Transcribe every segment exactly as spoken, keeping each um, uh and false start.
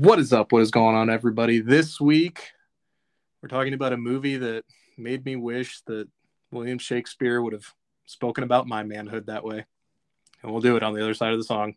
What is up? What is going on, everybody? This week, we're talking about a movie that made me wish that William Shakespeare would have spoken about my manhood that way. And we'll do it on the other side of the song.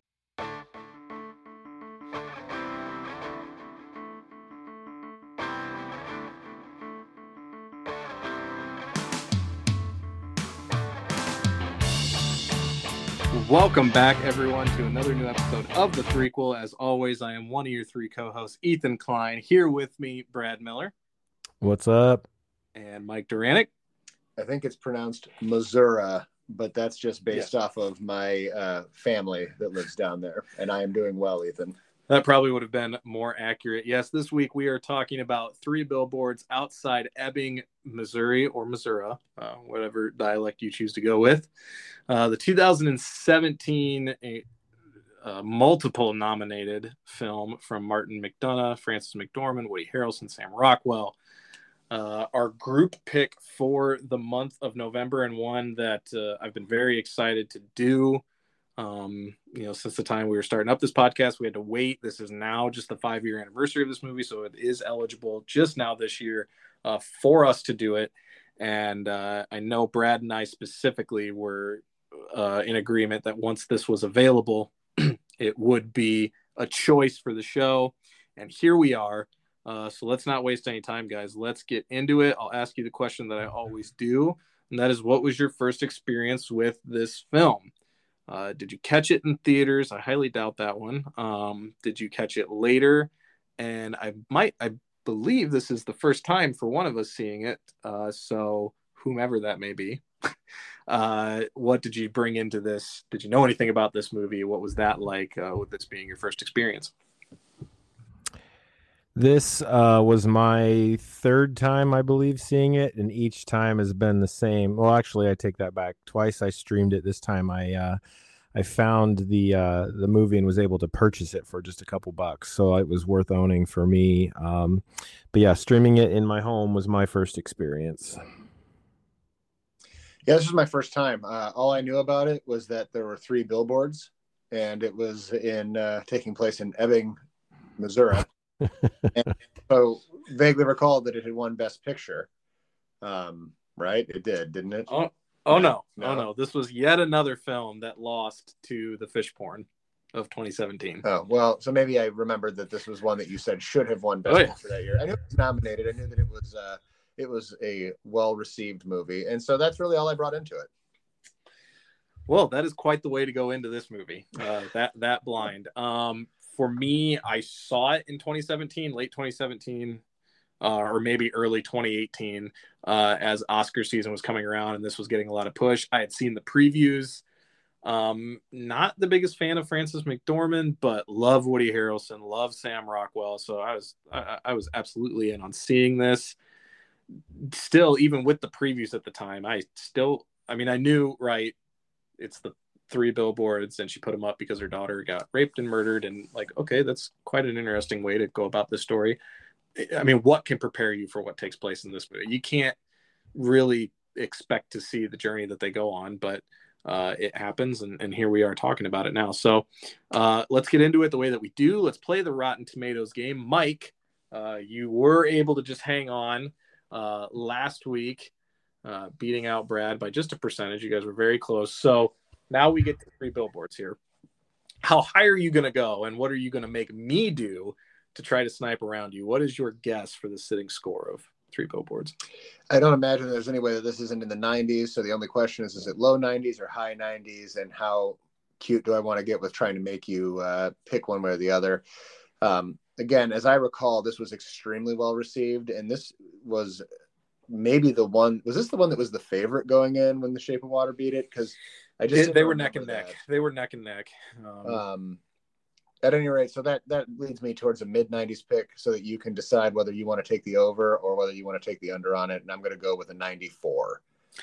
Welcome back, everyone, to another new episode of The Threequel. As always, I am one of your three co-hosts, Ethan Klein. Here with me, Brad Miller. What's up? And Mike Duranic. I think it's pronounced Missouri, but that's just based yes. off of my uh, family that lives down there. And I am doing well, Ethan. That probably would have been more accurate. Yes, this week we are talking about Three Billboards Outside Ebbing, Missouri, or Missouri, uh, whatever dialect you choose to go with. Uh, the two thousand seventeen uh, multiple nominated film from Martin McDonagh, Frances McDormand, Woody Harrelson, Sam Rockwell. Uh, our group pick for the month of November, and one that uh, I've been very excited to do. Um, you know, since the time we were starting up this podcast, we had to wait. This is now just the five-year anniversary of this movie, so it is eligible just now this year uh, for us to do it. And uh, I know Brad and I specifically were uh, in agreement that once this was available, it would be a choice for the show. And here we are. Uh, so let's not waste any time, guys. Let's get into it. I'll ask you the question that I always do, and that is, what was your first experience with this film? Uh, did you catch it in theaters? I highly doubt that one. Um, did you catch it later? And I might, I believe this is the first time for one of us seeing it. Uh, so whomever that may be, uh, what did you bring into this? Did you know anything about this movie? What was that like uh, with this being your first experience? This uh, was my third time, I believe, seeing it, and each time has been the same. Well, actually, I take that back. Twice I streamed it. This time I uh, I found the uh, the movie and was able to purchase it for just a couple bucks, so it was worth owning for me. Um, but yeah, streaming it in my home was my first experience. Yeah, this was my first time. Uh, all I knew about it was that there were three billboards, and it was in uh, taking place in Ebbing, Missouri. And so vaguely recalled that it had won Best Picture. Um, right? It did, didn't it? Oh, oh no. no, oh no! This was yet another film that lost to The Fishporn of twenty seventeen. Oh well, so maybe I remembered that this was one that you said should have won Best oh, yeah. Picture that year. I knew it was nominated. I knew that it was uh, it was a well-received movie, and so that's really all I brought into it. Well, that is quite the way to go into this movie. Uh, that that blind. Um, For me, I saw it in twenty seventeen, late twenty seventeen, uh, or maybe early twenty eighteen, uh, as Oscar season was coming around and this was getting a lot of push. I had seen the previews. Um, not the biggest fan of Frances McDormand, but love Woody Harrelson, love Sam Rockwell. So I was I, I was absolutely in on seeing this. Still, even with the previews at the time, I still, I mean, I knew, right, it's the Three Billboards, and she put them up because her daughter got raped and murdered, and like, okay, that's quite an interesting way to go about this story. I mean, what can prepare you for what takes place in this movie? You can't really expect to see the journey that they go on, but uh, it happens, and, and here we are talking about it now. So uh, let's get into it the way that we do. Let's play the Rotten Tomatoes game. Mike, uh, you were able to just hang on uh, last week, uh, beating out Brad by just a percentage. You guys were very close. So now we get to Three Billboards here. How high are you going to go, and what are you going to make me do to try to snipe around you? What is your guess for the sitting score of Three Billboards? I don't imagine there's any way that this isn't in the nineties. So the only question is, is it low nineties or high nineties? And how cute do I want to get with trying to make you uh, pick one way or the other? Um, again, as I recall, this was extremely well received. And this was maybe the one, was this the one that was the favorite going in when The Shape of Water beat it? Because I just they, they were neck and neck. That. They were neck and neck. Um, um, at any rate, so that that leads me towards a mid nineties pick, so that you can decide whether you want to take the over or whether you want to take the under on it. And I'm going to go with a ninety-four.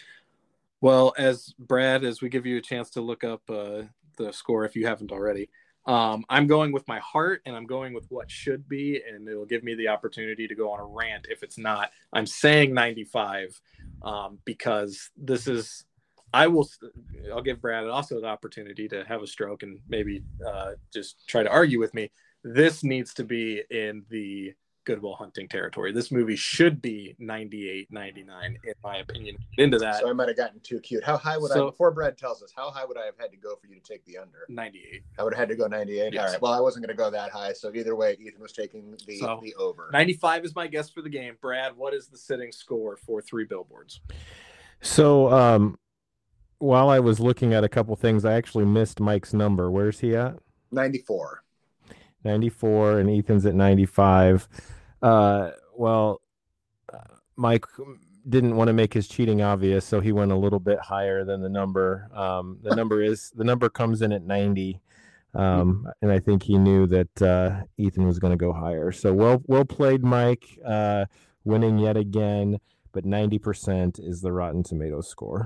Well, as Brad, as we give you a chance to look up uh, the score if you haven't already, um, I'm going with my heart, and I'm going with what should be, and it'll give me the opportunity to go on a rant if it's not. I'm saying ninety-five um, because this is. I will. I'll give Brad also the opportunity to have a stroke and maybe uh, just try to argue with me. This needs to be in the Good Will Hunting territory. This movie should be ninety-eight, ninety-nine, in my opinion. Into that. So I might have gotten too cute. How high would so, I, before Brad tells us, how high would I have had to go for you to take the under? ninety-eight. I would have had to go ninety-eight. Yes. All right. Well, I wasn't going to go that high. So either way, Ethan was taking the, so, the over. ninety-five is my guess for the game. Brad, what is the sitting score for Three Billboards? So, um, while I was looking at a couple things, I actually missed Mike's number. Where's he at? ninety-four. ninety-four, and Ethan's at ninety-five. Uh, well, uh, Mike didn't want to make his cheating obvious, so he went a little bit higher than the number. Um, the number is the number comes in at ninety, um, and I think he knew that uh, Ethan was going to go higher. So well, well played, Mike, uh, winning yet again. But ninety percent is the Rotten Tomatoes score.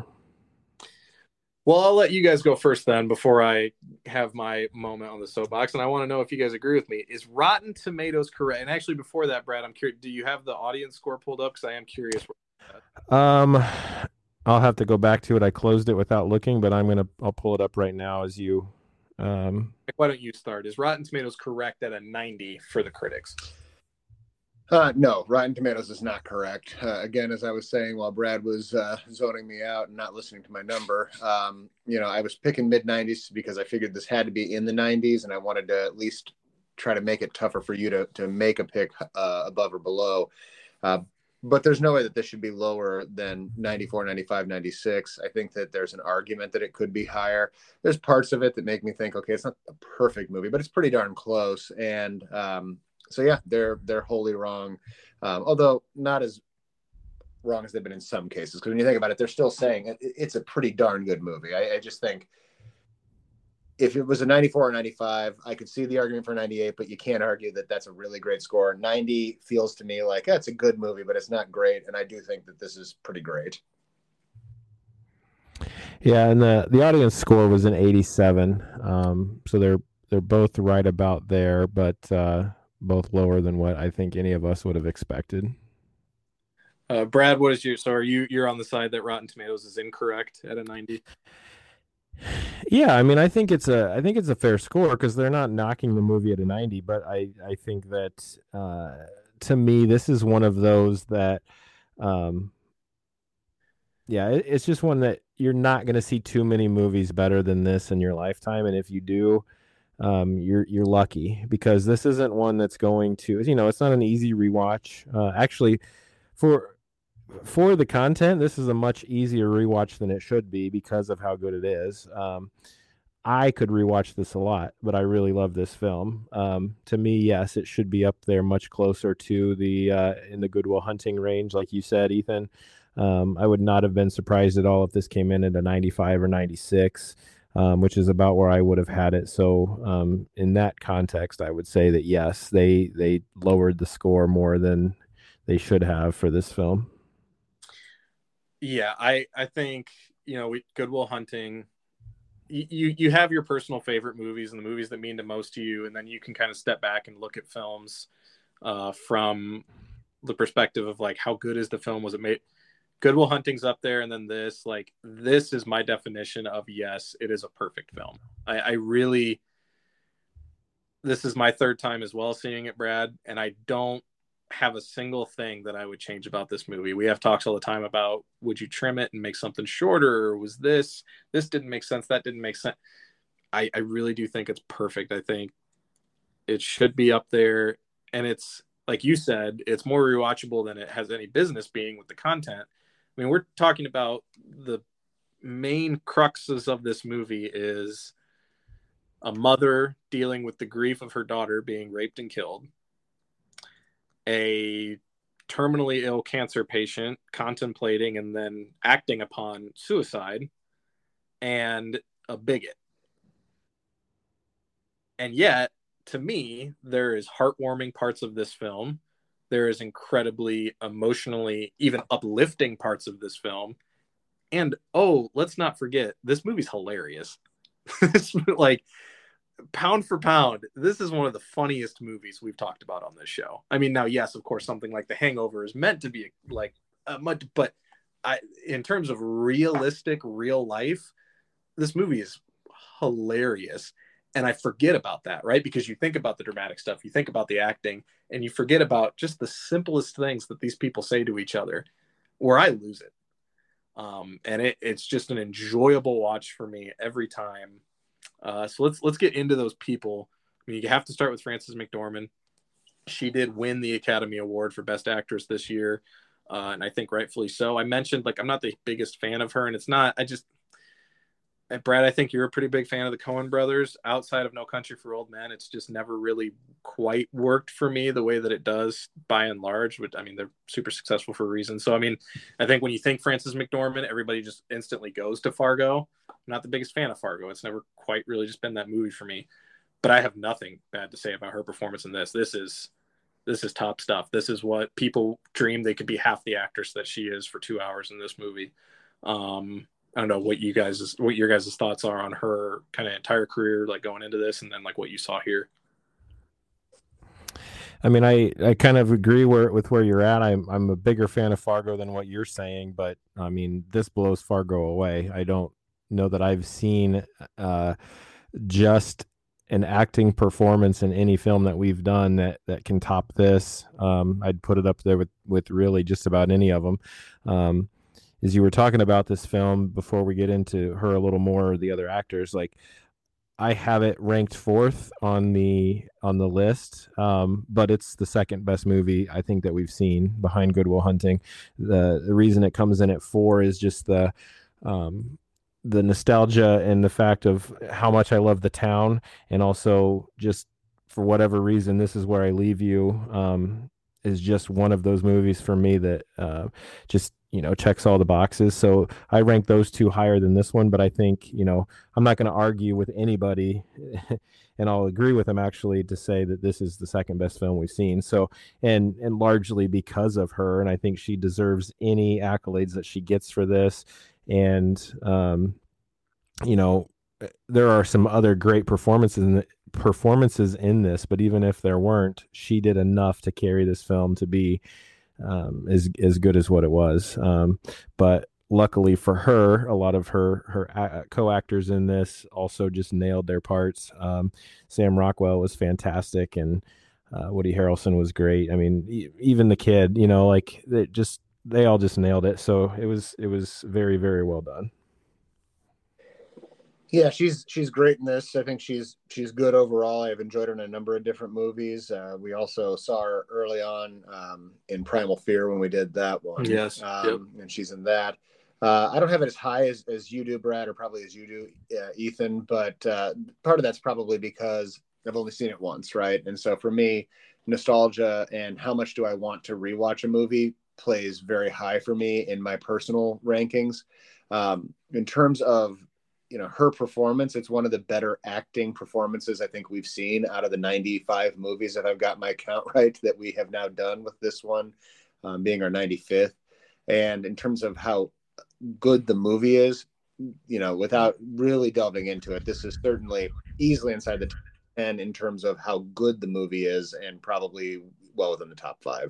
Well, I'll let you guys go first then before I have my moment on the soapbox. And I want to know if you guys agree with me. Is Rotten Tomatoes correct? And actually, before that, Brad, I'm curious. Do you have the audience score pulled up? Because I am curious. Um, I'll have to go back to it. I closed it without looking, but I'm gonna. I'll pull it up right now as you. Um, why don't you start? Is Rotten Tomatoes correct at a ninety for the critics? Uh, no, Rotten Tomatoes is not correct. Uh, again, as I was saying while Brad was uh, zoning me out and not listening to my number, um, you know, I was picking mid nineties because I figured this had to be in the nineties, and I wanted to at least try to make it tougher for you to to make a pick uh, above or below. Uh, but there's no way that this should be lower than ninety-four, ninety-five, ninety-six. I think that there's an argument that it could be higher. There's parts of it that make me think, okay, it's not a perfect movie, but it's pretty darn close. And, um, So yeah, they're they're wholly wrong, um, although not as wrong as they've been in some cases. Because when you think about it, they're still saying it, it's a pretty darn good movie. I, I just think if it was a ninety-four or ninety-five, I could see the argument for ninety-eight, but you can't argue that that's a really great score. ninety feels to me like that's a good movie, but it's not great. And I do think that this is pretty great. Yeah, and the the audience score was an eighty-seven. Um, so they're they're both right about there, but. Uh... both lower than what I think any of us would have expected. Uh, Brad, what is your, so are you, you're on the side that Rotten Tomatoes is incorrect at a ninety? Yeah. I mean, I think it's a, I think it's a fair score because they're not knocking the movie at a ninety, but I, I think that, uh, to me, this is one of those that, um, yeah, it, it's just one that you're not going to see too many movies better than this in your lifetime. And if you do, um you're you're lucky because this isn't one that's going to, you know, it's not an easy rewatch. Uh actually for for the content, this is a much easier rewatch than it should be because of how good it is. um I could rewatch this a lot, but I really love this film. Um to me, yes, it should be up there much closer to the uh in the Good Will Hunting range, like you said, Ethan. um I would not have been surprised at all if this came in at a ninety-five or ninety-six. Um, which is about where I would have had it. So um, in that context, I would say that, yes, they they lowered the score more than they should have for this film. Yeah, I, I think, you know, we, Good Will Hunting, you, you have your personal favorite movies and the movies that mean the most to you, and then you can kind of step back and look at films uh, from the perspective of, like, how good is the film? Was it made? Good Will Hunting's up there, and then this, like, this is my definition of, yes, it is a perfect film. I, I really, this is my third time as well seeing it, Brad, and I don't have a single thing that I would change about this movie. We have talks all the time about, would you trim it and make something shorter, or was this, this didn't make sense, that didn't make sense. I, I really do think it's perfect. I think it should be up there, and it's, like you said, it's more rewatchable than it has any business being with the content. I mean, we're talking about the main cruxes of this movie is a mother dealing with the grief of her daughter being raped and killed, a terminally ill cancer patient contemplating and then acting upon suicide, and a bigot. And yet, to me, there is heartwarming parts of this film. There is incredibly emotionally, even uplifting parts of this film. And, oh, let's not forget, this movie's hilarious. Like, pound for pound, this is one of the funniest movies we've talked about on this show. I mean, now, yes, of course, something like The Hangover is meant to be, like, a much, but I, in terms of realistic, real life, this movie is hilarious. And I forget about that, right? Because you think about the dramatic stuff, you think about the acting, and you forget about just the simplest things that these people say to each other, where I lose it. Um, and it, it's just an enjoyable watch for me every time. Uh, so let's let's get into those people. I mean, you have to start with Frances McDormand. She did win the Academy Award for Best Actress this year, uh, and I think rightfully so. I mentioned, like, I'm not the biggest fan of her, and it's not, I just, and Brad, I think you're a pretty big fan of the Coen brothers. Outside of No Country for Old Men, it's just never really quite worked for me the way that it does by and large. But I mean, they're super successful for a reason. So, I mean, I think when you think Frances McDormand, everybody just instantly goes to Fargo. I'm not the biggest fan of Fargo. It's never quite really just been that movie for me. But I have nothing bad to say about her performance in this. This is this is top stuff. This is what people dream they could be half the actress that she is for two hours in this movie. Um, I don't know what you guys, what your guys' thoughts are on her kind of entire career, like going into this, and then like what you saw here. I mean, I, I kind of agree where, with where you're at. I'm I'm a bigger fan of Fargo than what you're saying, but I mean, this blows Fargo away. I don't know that I've seen uh, just an acting performance in any film that we've done that, that can top this. Um, I'd put it up there with, with really just about any of them. Um, as you were talking about this film, before we get into her a little more, or the other actors, like, I have it ranked fourth on the on the list, um, but it's the second best movie I think that we've seen behind Good Will Hunting. The the reason it comes in at four is just the um, the nostalgia and the fact of how much I love the town, and also just for whatever reason, This Is Where I Leave You um, is just one of those movies for me that uh, just, you know, checks all the boxes. So I rank those two higher than this one, but I think, you know, I'm not going to argue with anybody and I'll agree with them actually to say that this is the second best film we've seen. So, and, and largely because of her. And I think she deserves any accolades that she gets for this. And, um, you know, there are some other great performances in the, performances in this, but even if there weren't, she did enough to carry this film to be um, as as good as what it was. Um, but luckily for her, a lot of her her a- co-actors in this also just nailed their parts. Um, Sam Rockwell was fantastic, and uh, Woody Harrelson was great. I mean, e- even the kid, you know, like they just they all just nailed it. So it was it was very very well done. Yeah, she's she's great in this. I think she's she's good overall. I've enjoyed her in a number of different movies. Uh, we also saw her early on um, in Primal Fear when we did that one. Yes, um, yep. And she's in that. Uh, I don't have it as high as, as you do, Brad, or probably as you do, uh, Ethan. But uh, part of that's probably because I've only seen it once, right? And so for me, nostalgia and how much do I want to rewatch a movie plays very high for me in my personal rankings. Um, in terms of you know, her performance, it's one of the better acting performances I think we've seen out of the ninety-five movies that I've got my count right that we have now done, with this one um, being our ninety-fifth. And in terms of how good the movie is, you know, without really delving into it, this is certainly easily inside the top ten in terms of how good the movie is, and probably well within the top five.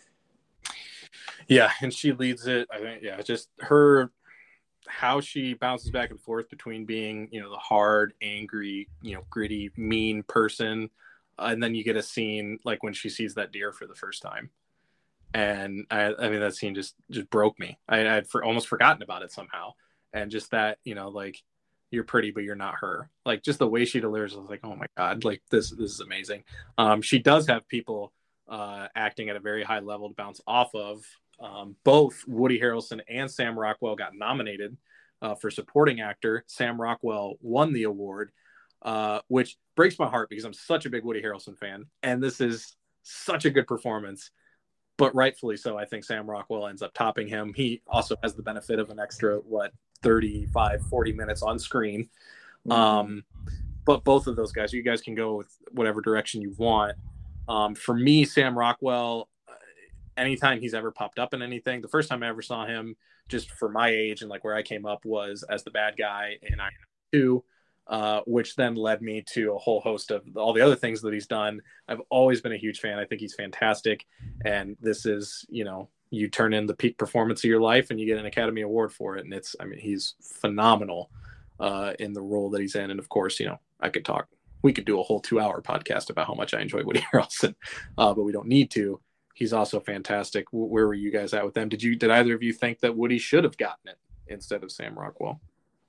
Yeah, and she leads it. I think, yeah, just her, how she bounces back and forth between being, you know, the hard, angry, you know, gritty, mean person, uh, and then you get a scene like when she sees that deer for the first time, and I, I mean that scene just just broke me. I had for, almost forgotten about it somehow, and just that, you know, like, you're pretty but you're not her, like just the way she delivers, I was like, oh my god, like this this is amazing. Um, she does have people uh, acting at a very high level to bounce off of. Um, both Woody Harrelson and Sam Rockwell got nominated uh, for supporting actor. Sam Rockwell won the award, uh, which breaks my heart because I'm such a big Woody Harrelson fan, and this is such a good performance, but rightfully so. I think Sam Rockwell ends up topping him. He also has the benefit of an extra, what, thirty-five, forty minutes on screen. Mm-hmm. Um, but both of those guys, you guys can go with whatever direction you want. Um, for me, Sam Rockwell, anytime he's ever popped up in anything, the first time I ever saw him, just for my age and like where I came up, was as the bad guy in Iron Man two, uh, which then led me to a whole host of all the other things that he's done. I've always been a huge fan. I think he's fantastic. And this is, you know, you turn in the peak performance of your life and you get an Academy Award for it. And it's, I mean, he's phenomenal uh, in the role that he's in. And of course, you know, I could talk we could do a whole two hour podcast about how much I enjoy Woody Harrelson, uh, but we don't need to. He's also fantastic. Where were you guys at with them? Did you, did either of you think that Woody should have gotten it instead of Sam Rockwell?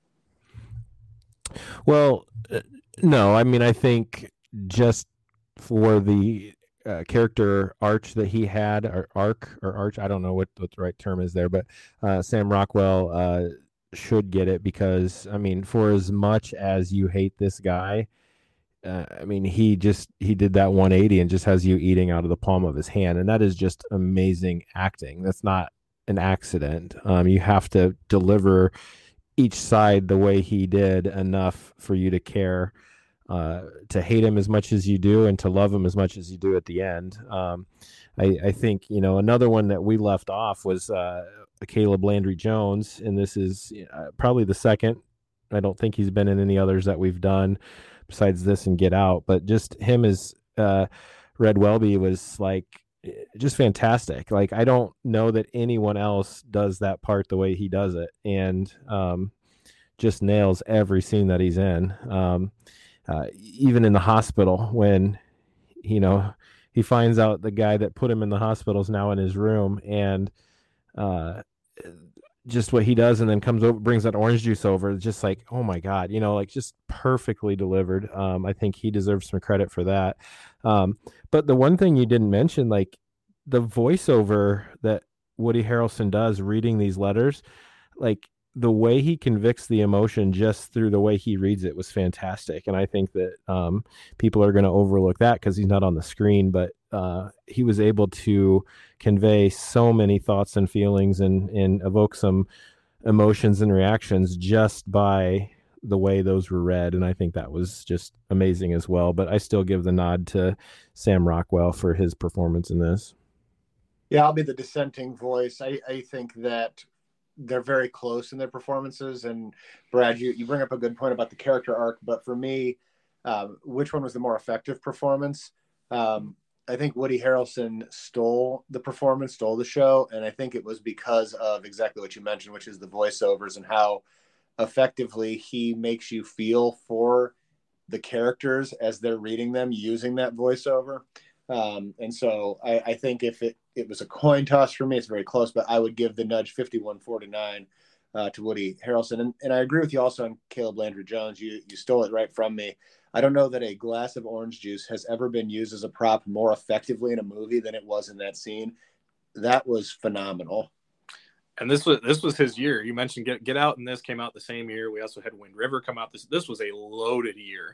Well, no, I mean, I think just for the uh, character arch that he had, or arc or arch, I don't know what, what the right term is there, but uh, Sam Rockwell uh, should get it because, I mean, for as much as you hate this guy, uh, I mean, he just, he did that one eighty and just has you eating out of the palm of his hand. And that is just amazing acting. That's not an accident. Um, you have to deliver each side the way he did enough for you to care, uh, to hate him as much as you do and to love him as much as you do at the end. Um, I, I think, you know, another one that we left off was uh, Caleb Landry Jones, and this is uh, probably the second. I don't think he's been in any others that we've done besides this and Get Out, but just him as uh, Red Welby was like just fantastic. Like, I don't know that anyone else does that part the way he does it, and um, just nails every scene that he's in. Um, uh, even in the hospital when, you know, he finds out the guy that put him in the hospital is now in his room, and uh, just what he does, and then comes over, brings that orange juice over. It's just like, oh my God, you know, like just perfectly delivered. Um, I think he deserves some credit for that. Um, but the one thing you didn't mention, like the voiceover that Woody Harrelson does reading these letters, like the way he convicts the emotion just through the way he reads it was fantastic. And I think that um, people are going to overlook that because he's not on the screen, but uh, he was able to convey so many thoughts and feelings and, and evoke some emotions and reactions just by the way those were read. And I think that was just amazing as well. But I still give the nod to Sam Rockwell for his performance in this. Yeah, I'll be the dissenting voice. I, I think that they're very close in their performances. And Brad, you, you bring up a good point about the character arc, but for me, um, which one was the more effective performance? Um, I think Woody Harrelson stole the performance, stole the show. And I think it was because of exactly what you mentioned, which is the voiceovers and how effectively he makes you feel for the characters as they're reading them using that voiceover. Um, and so I, I think if it, it was a coin toss for me, it's very close, but I would give the nudge fifty-one forty-nine uh, to Woody Harrelson. And, and I agree with you also on Caleb Landry Jones. You, you stole it right from me. I don't know that a glass of orange juice has ever been used as a prop more effectively in a movie than it was in that scene. That was phenomenal. And this was this was his year. You mentioned Get Get Out, and this came out the same year. We also had Wind River come out. This this was a loaded year,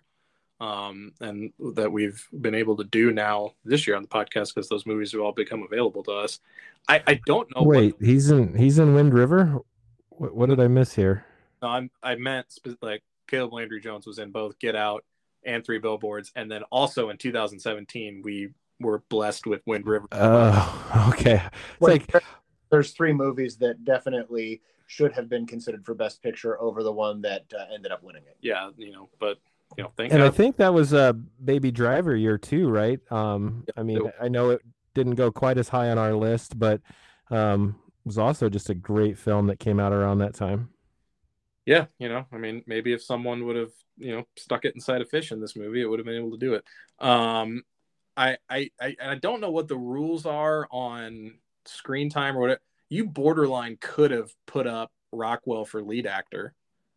um, and that we've been able to do now this year on the podcast because those movies have all become available to us. I, I don't know. Wait, what, he's in he's in Wind River. What, what did I miss here? No, I'm, I meant like Caleb Landry Jones was in both Get Out and Three Billboards, and then also in two thousand seventeen we were blessed with Wind River. Oh, okay. It's Wait, like there's three movies that definitely should have been considered for Best Picture over the one that uh, ended up winning it. Yeah, you know, but you know, thank and God. I think that was a Baby Driver year too, right? Um, Yep. I mean, I know it didn't go quite as high on our list, but um, it was also just a great film that came out around that time. Yeah, you know, I mean, maybe if someone would have, you know, stuck it inside a fish in this movie, it would have been able to do it. Um, I, I, I, I don't know what the rules are on screen time or whatever. You borderline could have put up Rockwell for lead actor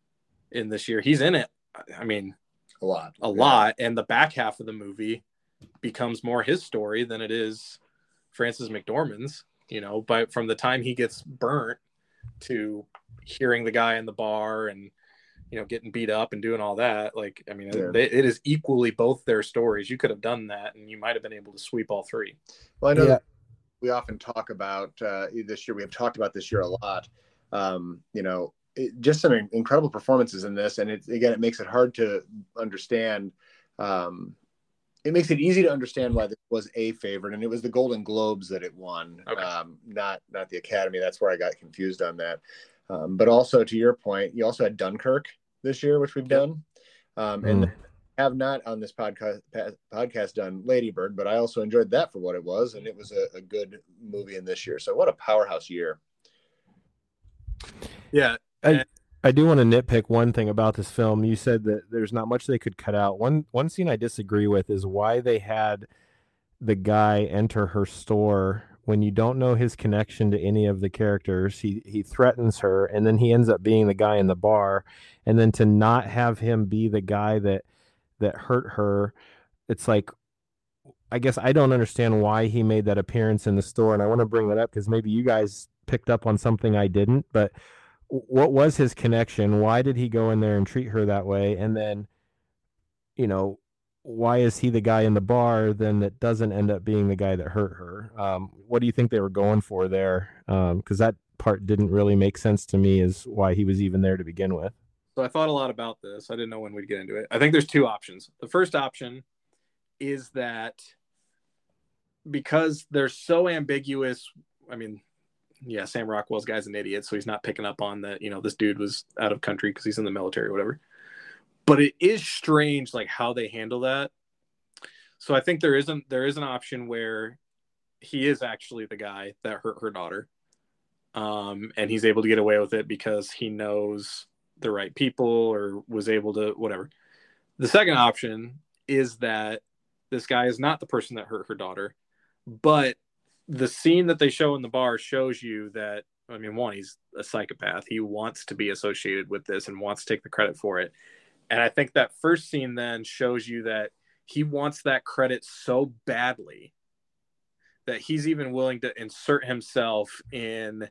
in this year. He's in it. I mean, a lot, a yeah. lot. And the back half of the movie becomes more his story than it is Frances McDormand's, you know, but from the time he gets burnt to hearing the guy in the bar and, you know, getting beat up and doing all that. Like, I mean, yeah. they, it is equally both their stories. You could have done that and you might've been able to sweep all three. Well, I know Yeah. that we often talk about uh, this year. We have talked about this year a lot. Um, you know, it, just some incredible performances in this. And it, again, it makes it hard to understand. Um, it makes it easy to understand why this was a favorite, and it was the Golden Globes that it won, Okay. um, not, not the Academy. That's where I got confused on that. Um, but also to your point, you also had Dunkirk this year, which we've Yep. done. Um, and Mm. have not on this podcast podcast done Lady Bird, but I also enjoyed that for what it was, and it was a, a good movie in this year. So what a powerhouse year! Yeah, I, I do want to nitpick one thing about this film. You said that there's not much they could cut out. One one scene I disagree with is why they had the guy enter her store when you don't know his connection to any of the characters. He he threatens her, and then he ends up being the guy in the bar, and then to not have him be the guy that that hurt her, it's like, I guess I don't understand why he made that appearance in the store, and I want to bring that up because maybe you guys picked up on something I didn't. But what was his connection? Why did he go in there and treat her that way? And then, you know, why is he the guy in the bar then that doesn't end up being the guy that hurt her? Um, what do you think they were going for there? Because um, that part didn't really make sense to me as why he was even there to begin with. So I thought a lot about this. I didn't know when we'd get into it. I think there's two options. The first option is that because they're so ambiguous, I mean, yeah, Sam Rockwell's guy's an idiot, so he's not picking up on that, you know, this dude was out of country because he's in the military or whatever. But it is strange, like, how they handle that. So I think there isn't there is an option where he is actually the guy that hurt her daughter. Um, and he's able to get away with it because he knows the right people or was able to whatever. The second option is that this guy is not the person that hurt her daughter, but the scene that they show in the bar shows you that, I mean, one, he's a psychopath. He wants to be associated with this and wants to take the credit for it. And I think that first scene then shows you that he wants that credit so badly that he's even willing to insert himself in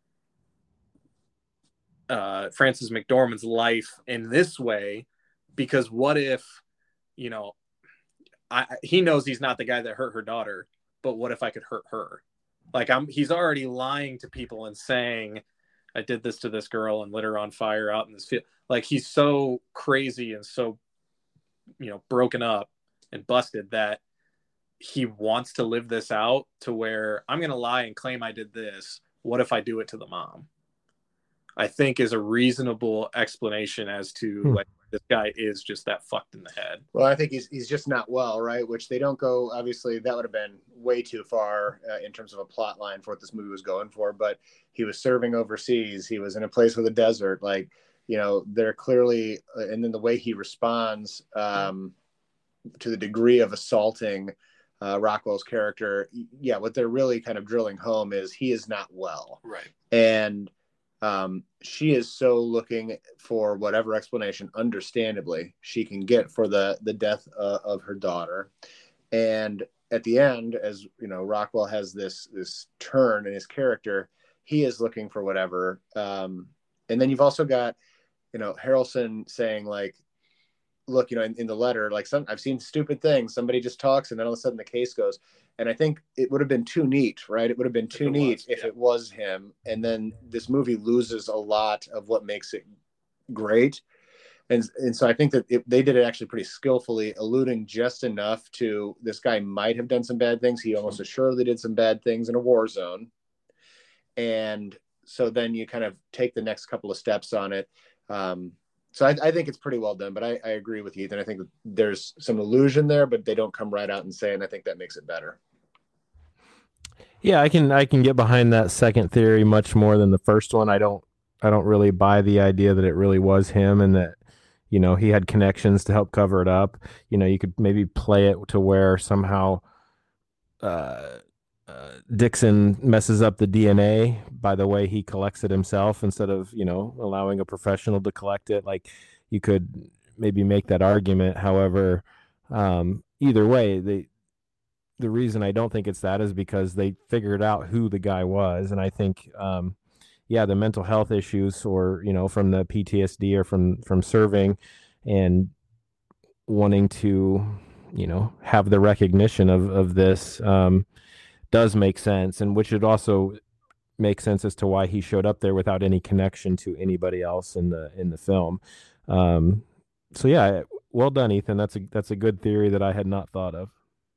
uh, Frances McDormand's life in this way, because what if, you know, I, he knows he's not the guy that hurt her daughter, but what if I could hurt her? Like, I'm, he's already lying to people and saying, I did this to this girl and lit her on fire out in this field. Like, he's so crazy and so, you know, broken up and busted that he wants to live this out to where I'm going to lie and claim I did this. What if I do it to the mom? I think is a reasonable explanation as to hmm. like, this guy is just that fucked in the head. Well, I think he's he's just not well, right? Which they don't go, obviously that would have been way too far uh, in terms of a plot line for what this movie was going for, but he was serving overseas. He was in a place with a desert. Like, you know, they're clearly, uh, and then the way he responds um, to the degree of assaulting uh, Rockwell's character. Yeah. What they're really kind of drilling home is he is not well. Right. And Um, she is so looking for whatever explanation, understandably, she can get for the the death uh, of her daughter. And at the end, as you know, Rockwell has this this turn in his character. He is looking for whatever. Um, and then you've also got, you know, Harrelson saying like, look, you know, in, in the letter, like some I've seen stupid things. Somebody just talks, and then all of a sudden the case goes. And I think it would have been too neat, right? It would have been too neat was, if yeah. it was him. And then this movie loses a lot of what makes it great. And and so I think that it, they did it actually pretty skillfully, alluding just enough to this guy might have done some bad things. He almost assuredly did some bad things in a war zone. And so then you kind of take the next couple of steps on it. Um, so I, I think it's pretty well done, but I, I agree with Ethan. I think that there's some illusion there, but they don't come right out and say, and I think that makes it better. Yeah, I can I can get behind that second theory much more than the first one. I don't I don't really buy the idea that it really was him and that, you know, he had connections to help cover it up. You know, you could maybe play it to where somehow uh, uh, Dixon messes up the D N A by the way he collects it himself instead of, you know, allowing a professional to collect it. Like, you could maybe make that argument. However, um, either way, they the reason I don't think it's that is because they figured out who the guy was. And I think, um, yeah, the mental health issues or, you know, from the P T S D or from, from serving and wanting to, you know, have the recognition of, of this, um, does make sense. And which would also make sense as to why he showed up there without any connection to anybody else in the, in the film. Um, so yeah, well done, Ethan. That's a, that's a good theory that I had not thought of.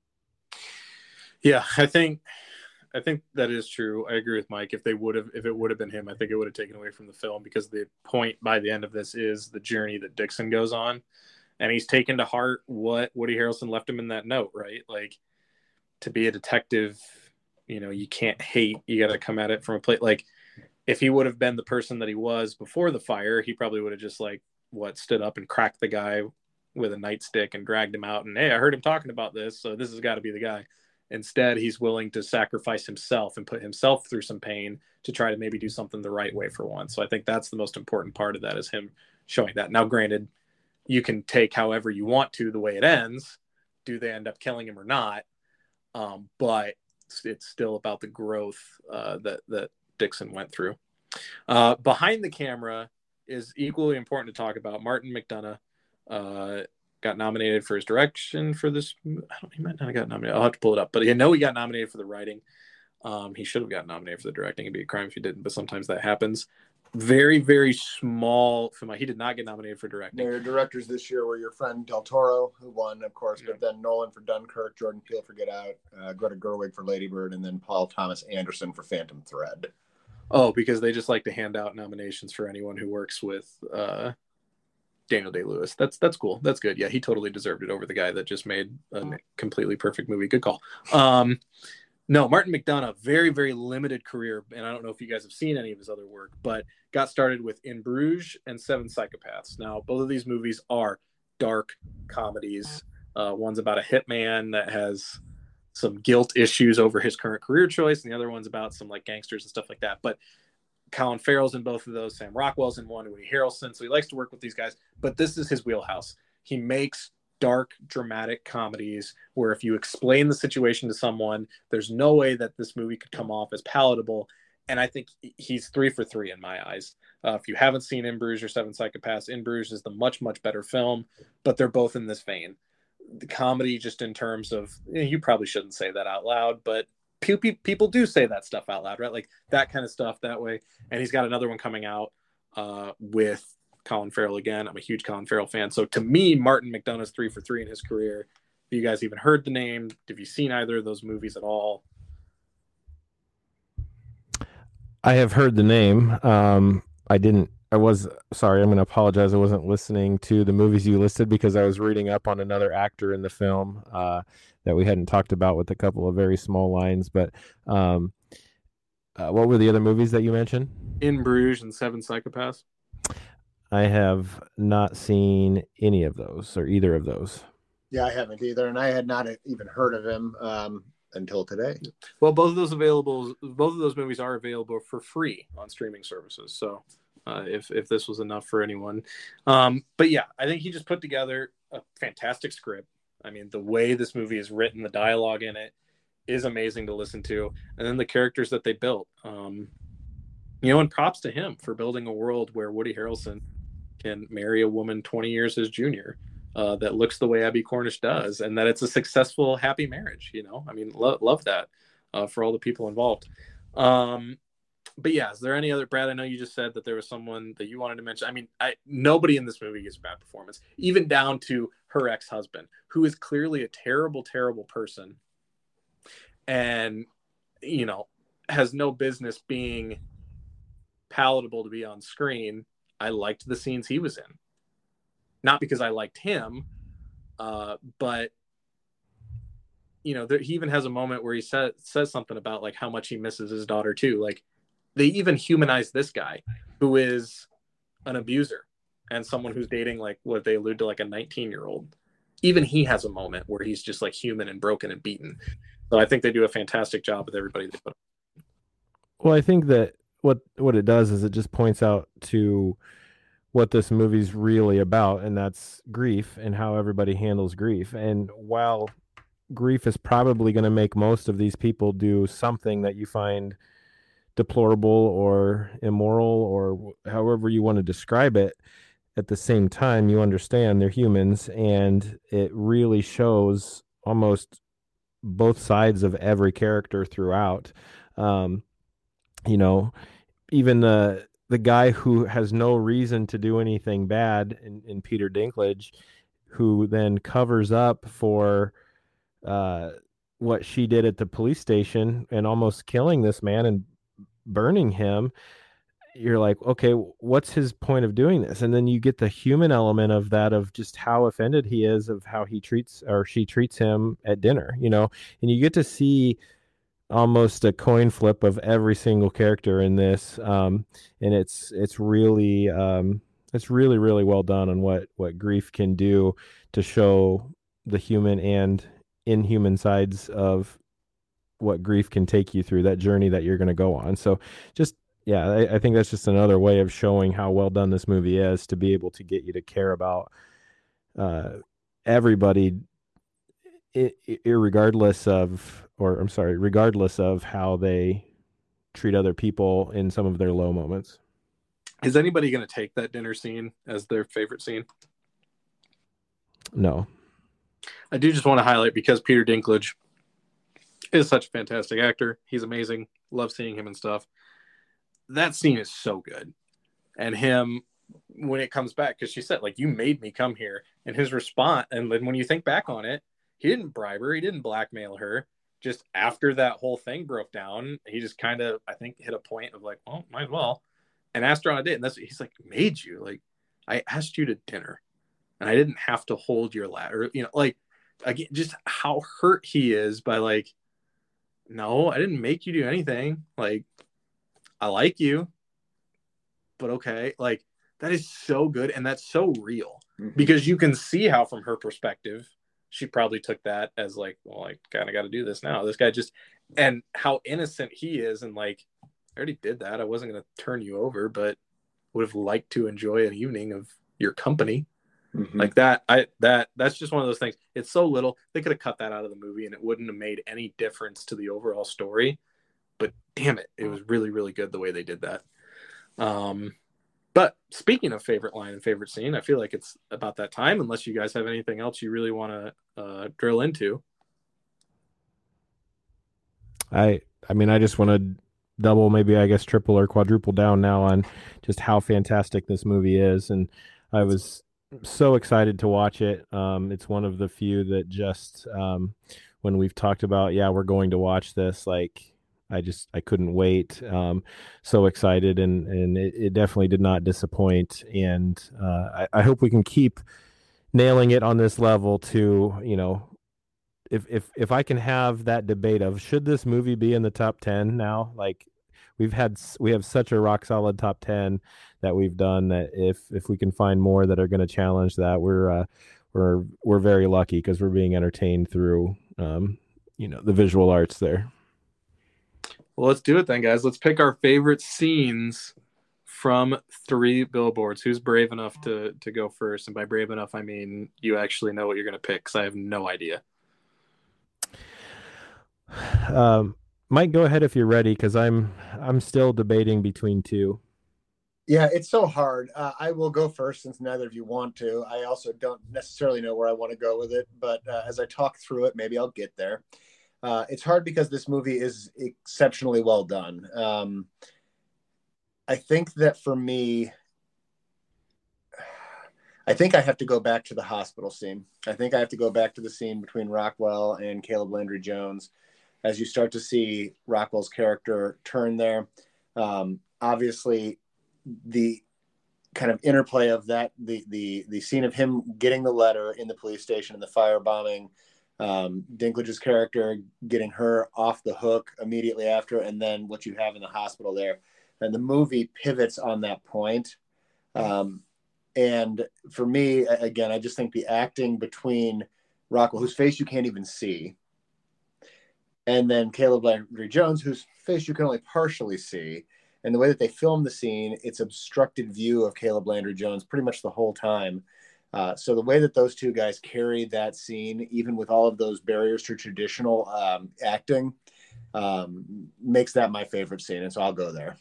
Yeah, I think I think that is true. I agree with Mike. If they would have, if it would have been him, I think it would have taken away from the film because the point by the end of this is the journey that Dixon goes on, and he's taken to heart what Woody Harrelson left him in that note. Right, like to be a detective, you know, you can't hate. You got to come at it from a place like if he would have been the person that he was before the fire, he probably would have just like what stood up and cracked the guy with a nightstick and dragged him out. And hey, I heard him talking about this, so this has got to be the guy. Instead, he's willing to sacrifice himself and put himself through some pain to try to maybe do something the right way for once. So I think that's the most important part of that, is him showing that. Now, granted, you can take however you want to the way it ends. Do they end up killing him or not? Um, but it's, it's still about the growth uh, that, that Dixon went through. Uh, behind the camera is equally important to talk about. Martin McDonagh uh, got nominated for his direction for this. I don't, he might not have got nominated. I'll have to pull it up, but I know he got nominated for the writing. Um, he should have gotten nominated for the directing. It'd be a crime if he didn't, but sometimes that happens. Very, very small film. He did not get nominated for directing. Your directors this year were your friend Del Toro, who won, of course, yeah. But then Nolan for Dunkirk, Jordan Peele for Get Out, uh, Greta Gerwig for Lady Bird, and then Paul Thomas Anderson for Phantom Thread. Oh, because they just like to hand out nominations for anyone who works with uh, Daniel Day-Lewis. That's that's cool. That's good. Yeah, he totally deserved it over the guy that just made a completely perfect movie. Good call. Um, no, Martin McDonagh, very, very limited career, and I don't know if you guys have seen any of his other work, but got started with In Bruges and Seven Psychopaths. Now, both of these movies are dark comedies. Uh, one's about a hitman that has some guilt issues over his current career choice, and the other one's about some like gangsters and stuff like that. But Colin Farrell's in both of those. Sam Rockwell's in one. Woody Harrelson. So he likes to work with these guys. But this is his wheelhouse. He makes dark, dramatic comedies where if you explain the situation to someone, there's no way that this movie could come off as palatable. And I think he's three for three in my eyes. Uh, if you haven't seen In Bruges or Seven Psychopaths, In Bruges is the much, much better film, but they're both in this vein. The comedy, just in terms of, you know, you probably shouldn't say that out loud, but people do say that stuff out loud, right? Like that kind of stuff that way. And he's got another one coming out uh, with Colin Farrell again. I'm a huge Colin Farrell fan. So to me, Martin McDonagh's three for three in his career. Have you guys even heard the name? Have you seen either of those movies at all? I have heard the name. Um, I didn't, I was, sorry, I'm going to apologize. I wasn't listening to the movies you listed because I was reading up on another actor in the film uh, that we hadn't talked about with a couple of very small lines. But um, uh, what were the other movies that you mentioned? In Bruges and Seven Psychopaths. I have not seen any of those or either of those. Yeah, I haven't either. And I had not even heard of him um, until today. Well, both of those available, both of those movies are available for free on streaming services. So uh, if, if this was enough for anyone. Um, but yeah, I think he just put together a fantastic script. I mean, the way this movie is written, the dialogue in it is amazing to listen to. And then the characters that they built, um, you know, and props to him for building a world where Woody Harrelson can marry a woman twenty years his junior uh, that looks the way Abby Cornish does, and that it's a successful, happy marriage. You know, I mean, lo- love that uh, for all the people involved. Um, but yeah, is there any other, Brad? I know you just said that there was someone that you wanted to mention. I mean, I, nobody in this movie gives a bad performance, even down to her ex-husband, who is clearly a terrible, terrible person, and you know, has no business being palatable to be on screen. I liked the scenes he was in, not because I liked him, uh, but you know, there, he even has a moment where he says says something about like how much he misses his daughter too. Like they even humanize this guy who is an abuser and someone who's dating like what they allude to like a nineteen year old. Even he has a moment where he's just like human and broken and beaten. So I think they do a fantastic job with everybody they put. Well, I think that what what it does is it just points out to what this movie's really about, and that's grief and how everybody handles grief. And while grief is probably going to make most of these people do something that you find deplorable or immoral or however you want to describe it, at the same time you understand they're humans, and it really shows almost both sides of every character throughout. Um, you know, even the the guy who has no reason to do anything bad in, in Peter Dinklage, who then covers up for uh, what she did at the police station and almost killing this man and burning him. You're like, okay, what's his point of doing this? And then you get the human element of that, of just how offended he is of how he treats or she treats him at dinner, you know, and you get to see almost a coin flip of every single character in this, um, and it's it's really um, it's really really well done on what what grief can do to show the human and inhuman sides of what grief can take you through, that journey that you're going to go on. So just yeah, I, I think that's just another way of showing how well done this movie is, to be able to get you to care about uh, everybody, irregardless of, or I'm sorry, regardless of how they treat other people in some of their low moments. Is anybody going to take that dinner scene as their favorite scene? No. I do just want to highlight, because Peter Dinklage is such a fantastic actor. He's amazing. Love seeing him and stuff. That scene is so good. And him, when it comes back, because she said, like, you made me come here. And his response, and then when you think back on it, he didn't bribe her. He didn't blackmail her. Just after that whole thing broke down, he just kind of, I think, hit a point of like, well, might as well. And asked her on a date. And that's, he's like, made you. Like, I asked you to dinner. And I didn't have to hold your ladder. You know, like, again, just how hurt he is by like, no, I didn't make you do anything. Like, I like you, but okay. Like, that is so good. And that's so real, mm-hmm. because you can see how, from her perspective, she probably took that as like, well, I kind of got to do this now. This guy just, and how innocent he is. And like, I already did that. I wasn't going to turn you over, but would have liked to enjoy an evening of your company. Mm-hmm. Like that. I, that, that's just one of those things. It's so little. They could have cut that out of the movie and it wouldn't have made any difference to the overall story, but damn it, it was really, really good the way they did that. Um, But speaking of favorite line and favorite scene, I feel like it's about that time, unless you guys have anything else you really want to uh, drill into. I I mean, I just want to double, maybe I guess triple or quadruple down now on just how fantastic this movie is. And I was so excited to watch it. Um, it's one of the few that just, um, when we've talked about, yeah, we're going to watch this, like, I just, I couldn't wait. Um, so excited, and, and it, it definitely did not disappoint. And uh, I, I hope we can keep nailing it on this level to, you know, if, if, if I can have that debate of, should this movie be in the top ten now? Like, we've had, we have such a rock solid top ten that we've done, that if, if we can find more that are going to challenge that, we're, uh, we're, we're very lucky, because we're being entertained through, um, you know, the visual arts there. Well, let's do it then, guys. Let's pick our favorite scenes from Three Billboards. Who's brave enough to to go first? And by brave enough, I mean you actually know what you're going to pick, because I have no idea. Um, Mike, go ahead if you're ready, because I'm I'm still debating between two. Yeah, it's so hard. Uh, I will go first, since neither of you want to. I also don't necessarily know where I want to go with it, but uh, as I talk through it, maybe I'll get there. Uh, it's hard because this movie is exceptionally well done. Um, I think that for me, I think I have to go back to the hospital scene. I think I have to go back to the scene between Rockwell and Caleb Landry Jones, as you start to see Rockwell's character turn there. Um, obviously, the kind of interplay of that, the the the scene of him getting the letter in the police station and the firebombing, um, Dinklage's character getting her off the hook immediately after, and then what you have in the hospital there. And the movie pivots on that point. Um, and for me, again, I just think the acting between Rockwell, whose face you can't even see, and then Caleb Landry Jones, whose face you can only partially see, and the way that they film the scene, it's obstructed view of Caleb Landry Jones pretty much the whole time. Uh, so the way that those two guys carry that scene, even with all of those barriers to traditional um, acting, um, makes that my favorite scene. And so I'll go there.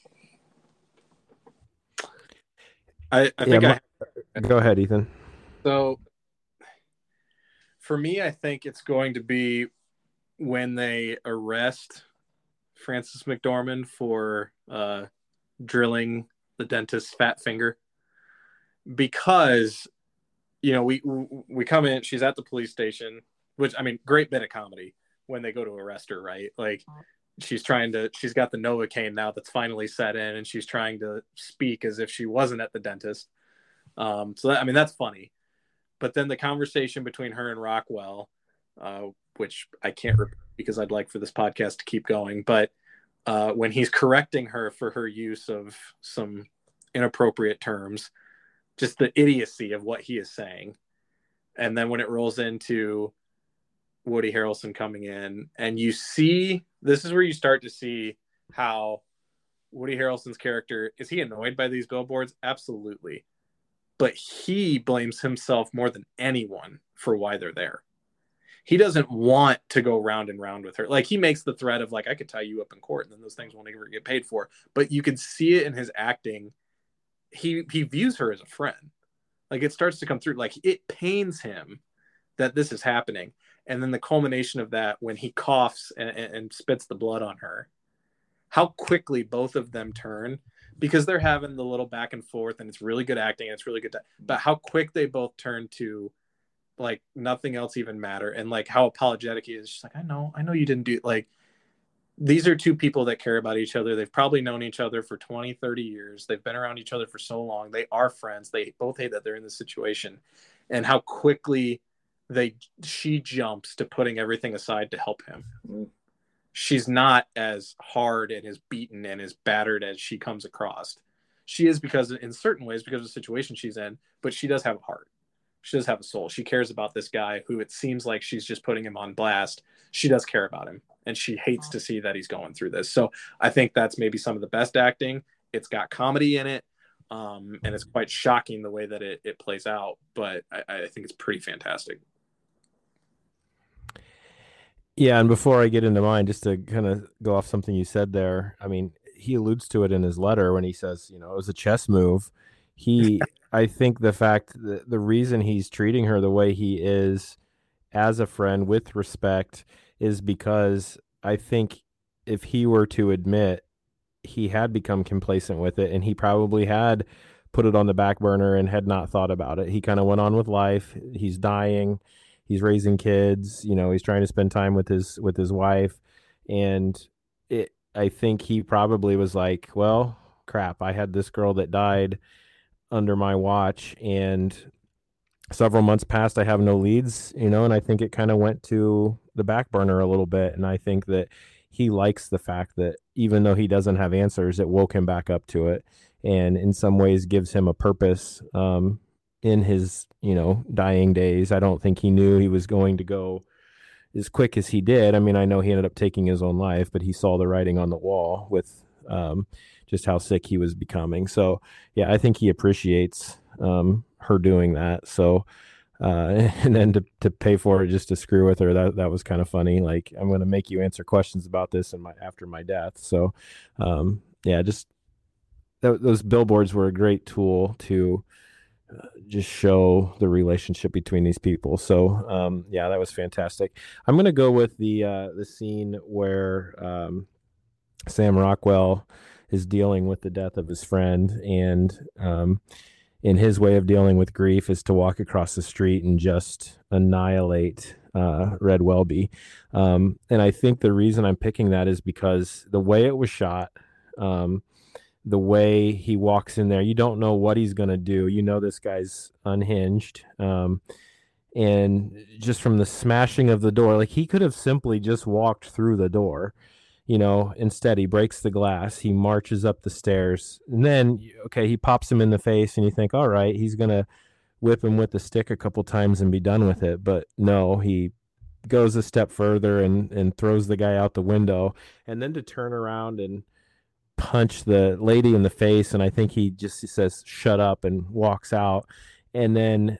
I, I think yeah, I... Go ahead, Ethan. So for me, I think it's going to be when they arrest Frances McDormand for uh, drilling the dentist's fat finger, because, you know, we we come in, she's at the police station, which, I mean, great bit of comedy when they go to arrest her, right? Like, she's trying to, she's got the Novocaine now that's finally set in, and she's trying to speak as if she wasn't at the dentist. Um, so that, I mean, that's funny. But then the conversation between her and Rockwell, uh, which I can't repeat because I'd like for this podcast to keep going. But uh, when he's correcting her for her use of some inappropriate terms, just the idiocy of what he is saying. And then when it rolls into Woody Harrelson coming in, and you see, this is where you start to see how Woody Harrelson's character, is he annoyed by these billboards? Absolutely. But he blames himself more than anyone for why they're there. He doesn't want to go round and round with her. Like, he makes the threat of like, I could tie you up in court and then those things won't ever get paid for. But you can see it in his acting. He he views her as a friend. Like, it starts to come through. Like, it pains him that this is happening. And then the culmination of that, when he coughs and, and, and spits the blood on her, how quickly both of them turn, because they're having the little back and forth and it's really good acting. And it's really good. To, but how quick they both turn to, like, nothing else even matter. And like how apologetic he is. She's like, I know, I know you didn't do, like, these are two people that care about each other. They've probably known each other for twenty, thirty years. They've been around each other for so long. They are friends. They both hate that they're in this situation, and how quickly they, she jumps to putting everything aside to help him. Mm. She's not as hard and as beaten and as battered as she comes across. She is, because in certain ways, because of the situation she's in, but she does have a heart. She does have a soul. She cares about this guy who it seems like she's just putting him on blast. She does care about him, and she hates to see that he's going through this. So I think that's maybe some of the best acting. It's got comedy in it, um, and it's quite shocking the way that it, it plays out, but I, I think it's pretty fantastic. Yeah, and before I get into mine, just to kind of go off something you said there, I mean, he alludes to it in his letter when he says, you know, it was a chess move. He, I think the fact that the reason he's treating her the way he is as a friend with respect is because I think if he were to admit he had become complacent with it, and he probably had put it on the back burner and had not thought about it. He kind of went on with life. He's dying. He's raising kids. You know, he's trying to spend time with his, with his wife. And it, I think he probably was like, well, crap, I had this girl that died under my watch, and several months passed, I have no leads, you know, and I think it kind of went to the back burner a little bit. And I think that he likes the fact that even though he doesn't have answers, it woke him back up to it, and in some ways gives him a purpose um, in his, you know, dying days. I don't think he knew he was going to go as quick as he did. I mean, I know he ended up taking his own life, but he saw the writing on the wall with um, just how sick he was becoming. So yeah, I think he appreciates um, her doing that. So, uh, and then to, to pay for it just to screw with her, that, that was kind of funny. Like, I'm going to make you answer questions about this in my, after my death. So um, yeah, just th- those billboards were a great tool to uh, just show the relationship between these people. So um, yeah, that was fantastic. I'm going to go with the, uh, the scene where um, Sam Rockwell is dealing with the death of his friend, and um, in his way of dealing with grief is to walk across the street and just annihilate uh, Red Welby. Um, and I think the reason I'm picking that is because the way it was shot, um, the way he walks in there, you don't know what he's going to do. You know, this guy's unhinged. Um, and just from the smashing of the door, like, he could have simply just walked through the door. You know, instead he breaks the glass, he marches up the stairs, and then, okay, he pops him in the face, and you think, all right, he's going to whip him with the stick a couple times and be done with it. But no, he goes a step further and, and throws the guy out the window, and then to turn around and punch the lady in the face. And I think he just he says, shut up, and walks out. And then,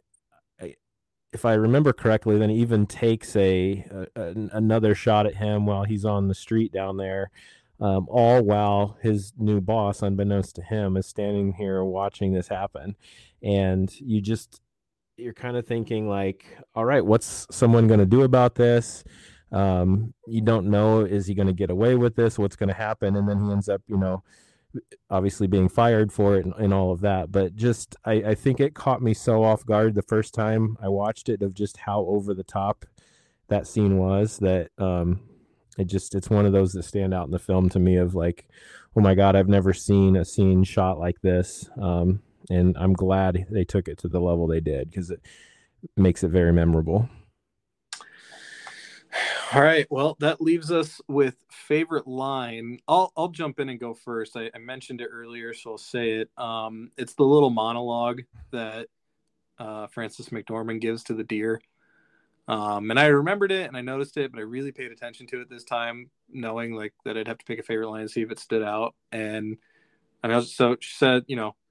if I remember correctly, then he even takes a, a, a another shot at him while he's on the street down there, um, all while his new boss, unbeknownst to him, is standing here watching this happen. And you just, you're kind of thinking like, all right, what's someone going to do about this? Um, you don't know, is he going to get away with this? What's going to happen? And then he ends up, you know, obviously being fired for it and, and all of that. But just, I, I think it caught me so off guard the first time I watched it, of just how over the top that scene was, that um, it just, it's one of those that stand out in the film to me of like, oh my God, I've never seen a scene shot like this. Um, and I'm glad they took it to the level they did, because it makes it very memorable. All right. Well, that leaves us with favorite line. I'll I'll jump in and go first. I, I mentioned it earlier, so I'll say it. Um, it's the little monologue that uh, Frances McDormand gives to the deer. Um, and I remembered it and I noticed it, but I really paid attention to it this time, knowing like that I'd have to pick a favorite line and see if it stood out. And I know, so she said, you know,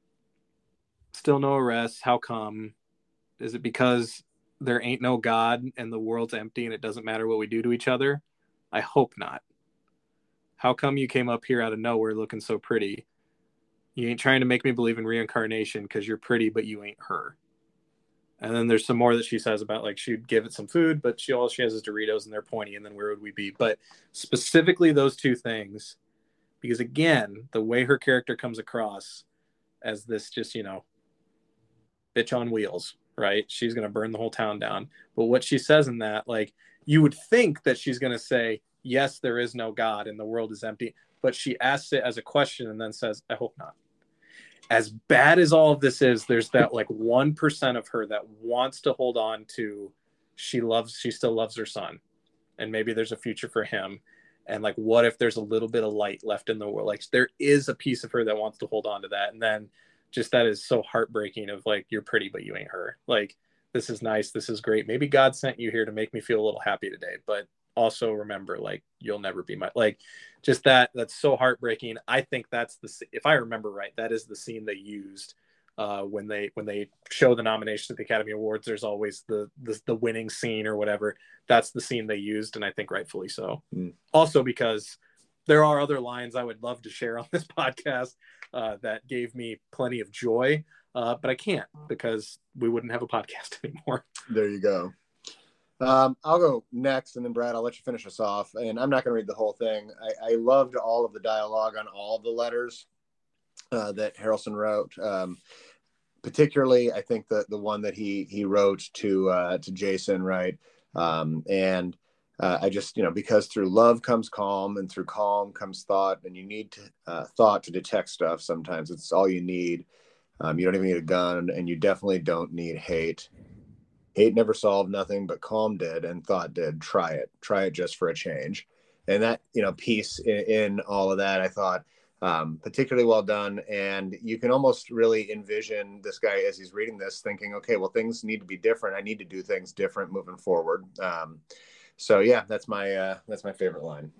still no arrests. How come? Is it because there ain't no God and the world's empty and it doesn't matter what we do to each other? I hope not. How come you came up here out of nowhere looking so pretty? You ain't trying to make me believe in reincarnation because you're pretty, but you ain't her. And then there's some more that she says about like she'd give it some food, but she all she has is Doritos and they're pointy, and then where would we be? But specifically those two things, because again, the way her character comes across as this just, you know, bitch on wheels, right? She's going to burn the whole town down. But what she says in that, like, you would think that she's going to say, yes, there is no God and the world is empty. But she asks it as a question and then says, I hope not. As bad as all of this is, there's that like one percent of her that wants to hold on to, she loves, she still loves her son. And maybe there's a future for him. And like, what if there's a little bit of light left in the world? Like there is a piece of her that wants to hold on to that. And then just that is so heartbreaking of like, you're pretty, but you ain't her. Like, this is nice. This is great. Maybe God sent you here to make me feel a little happy today, but also remember, like, you'll never be my, like, just that, that's so heartbreaking. I think that's the, if I remember right, that is the scene they used uh, when they, when they show the nominations at the Academy Awards. There's always the, the, the winning scene or whatever. That's the scene they used. And I think rightfully so. Mm. Also because there are other lines I would love to share on this podcast uh, that gave me plenty of joy. Uh, but I can't because we wouldn't have a podcast anymore. There you go. Um, I'll go next, and then Brad, I'll let you finish us off. And I'm not going to read the whole thing. I, I loved all of the dialogue on all of the letters uh, that Harrelson wrote. Um, particularly, I think the the one that he he wrote to uh, to Jason, right? Um, and uh, I just, you know, because through love comes calm, and through calm comes thought, and you need to, uh, thought to detect stuff. Sometimes it's all you need. Um, you don't even need a gun, and you definitely don't need hate. Hate never solved nothing, but calm did, and thought did. Try it. Try it just for a change. And that, you know, piece in, in all of that, I thought um, particularly well done. And you can almost really envision this guy as he's reading this thinking, okay, well, things need to be different. I need to do things different moving forward. Um, so, yeah, that's my uh, that's my favorite line.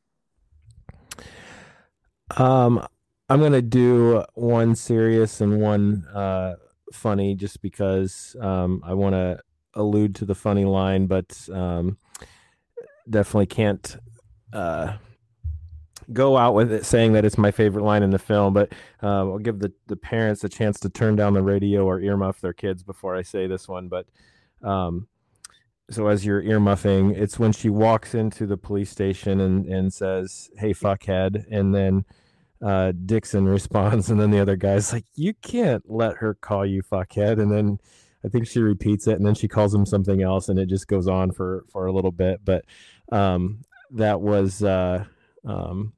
Um, I'm going to do one serious and one uh, funny just because um, I want to allude to the funny line, but um, definitely can't uh, go out with it saying that it's my favorite line in the film. But uh, I'll give the, the parents a chance to turn down the radio or earmuff their kids before I say this one. But um, so as you're earmuffing, it's when she walks into the police station and, and says, "Hey, fuckhead," and then uh Dixon responds, and then the other guy's like, "You can't let her call you fuckhead." And then I think she repeats it, and then she calls him something else, and it just goes on for for a little bit. But um that was uh um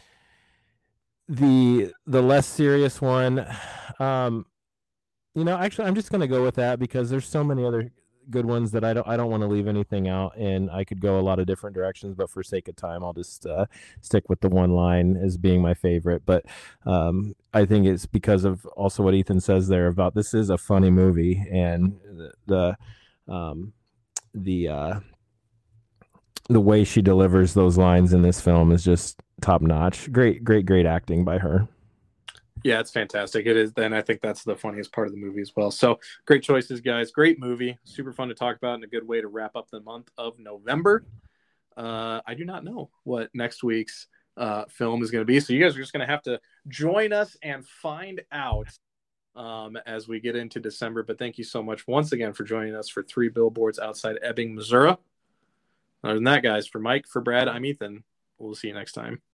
the the less serious one. Um you know, actually I'm just going to go with that because there's so many other good ones that I don't I don't want to leave anything out, and I could go a lot of different directions, but for sake of time I'll just uh, stick with the one line as being my favorite. But um, I think it's because of also what Ethan says there about this is a funny movie, and the the um, the, uh, the way she delivers those lines in this film is just top notch. Great, great, great acting by her. Yeah, it's fantastic. It is. Then I think that's the funniest part of the movie as well. So great choices, guys. Great movie. Super fun to talk about and a good way to wrap up the month of November. Uh, I do not know what next week's uh, film is going to be. So you guys are just going to have to join us and find out um, as we get into December. But thank you so much once again for joining us for Three Billboards Outside Ebbing, Missouri. Other than that, guys, for Mike, for Brad, I'm Ethan. We'll see you next time.